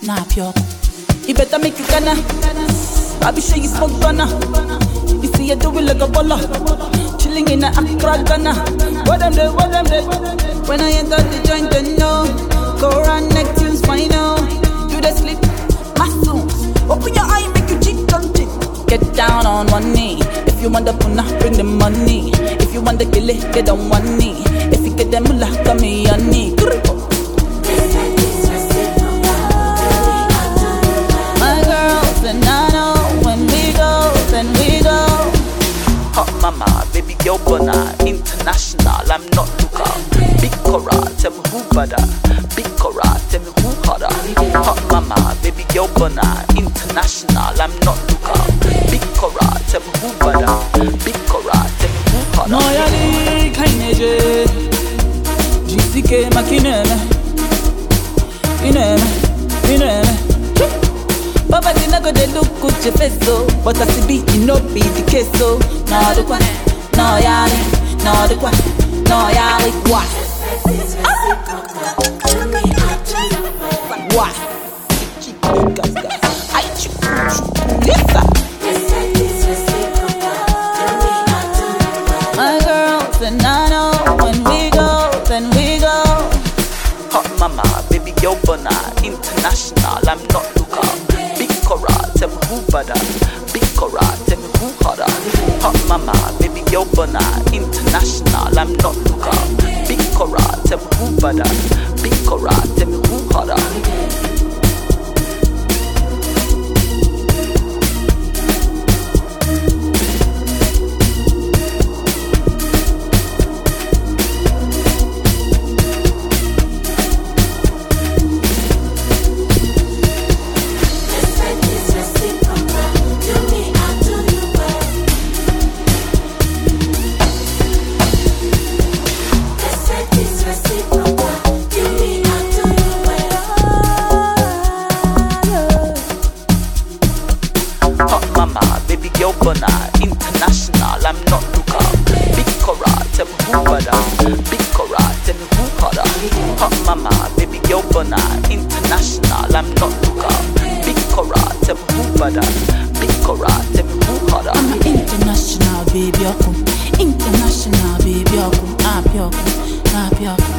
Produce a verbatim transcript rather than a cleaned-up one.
nah pure. You better make it gonna. I be sure you smoke Ghana. You see you do it like a baller. Chilling in a Accra, Ghana. What them do, what them do. When I enter the joint, then no. Go around neck tunes, final. Do the sleep, muscles. Open your eye, make you cheek, don't cheek. Get down on one knee. If you want the puna, bring the money. If you want the gilly, get on one knee. If you get the mullah, come me on knee. My girls and I know when we go, then we go. Hot mama, baby girl bona, international, I'm not Luka. Big Cora, tell me who bada. Big Cora, tell me who harder. Hot mama, baby girl bona, international, I'm not Luka. Big Cora, tell me who bada. Big Cora, tell me who harder. No yali kaineje, G C K makineme, ineme, ineme. Papa didn't go de look good your face so, but I see beat you no be the case so. No the kwa, no yali, no the kwa, no yali kwa. What? I My girls and I know when we go, then we go. Hot mama, baby girl bona, international, I'm not Luka. Big Cora, tell me who bada. Big Cora, tell me who harder. Hot mama, baby girl bona, international, I'm not Luka. Big Cora, tell me who bada. Big Cora, tell me who harder. Baby girl bona, international, I'm not Luka. Big Cora, tell me who bada. Big Cora, tell me who harder. Hot mama, baby girl bona, international, I'm not Luka. Big Cora, tell me who bada. Big Cora, tell me who harder. I'm an international baby, international baby, I'm pure, I'm pure.